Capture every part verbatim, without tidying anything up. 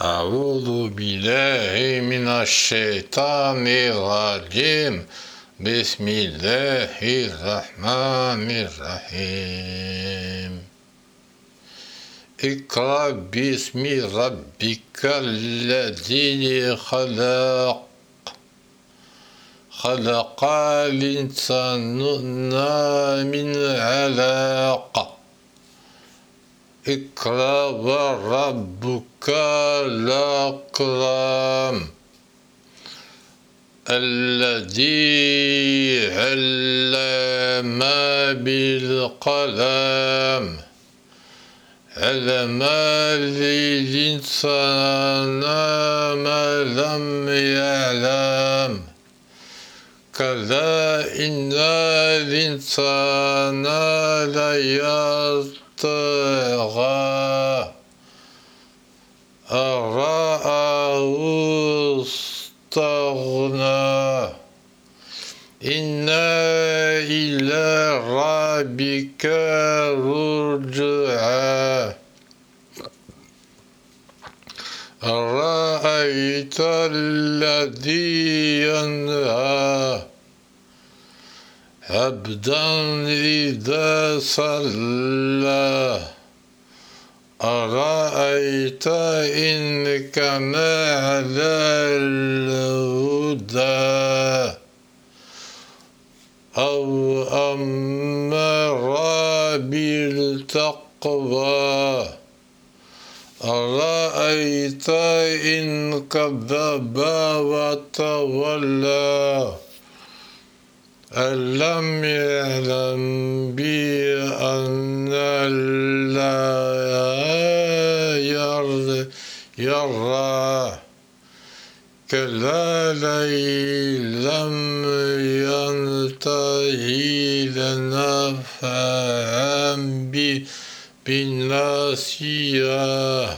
أعوذ بالله من الشيطان الرجيم. بسم الله الرحمن الرحيم. اقرأ باسم ربك الذي خلق خلق الإنسان من علق. اقرأ وربك الأكرم الذي علم بالقلم علم الإنسان ما لم يعلم كلا إن الإنسان ليطغى أن رآه استغنى إن إلى ربك الرجعى أرأيت الذي ينهى عبدا إذا صلى أرأيت إن كان على الهدى أو أمر بالتقوى أرأيت إن كذب وتولى ألم يعلم بأن الله يرى كلا لئن لم ينتهي لنفعا بالناصية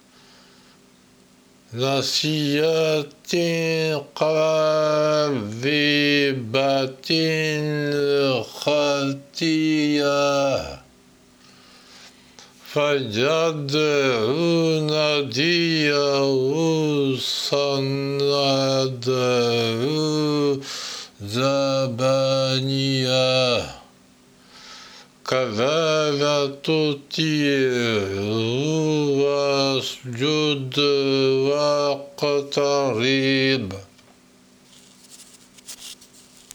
ناصية قاذبة خاطئة فليدع ناديه سندعو زبانية كلا لا تطيعه واسجد واقترب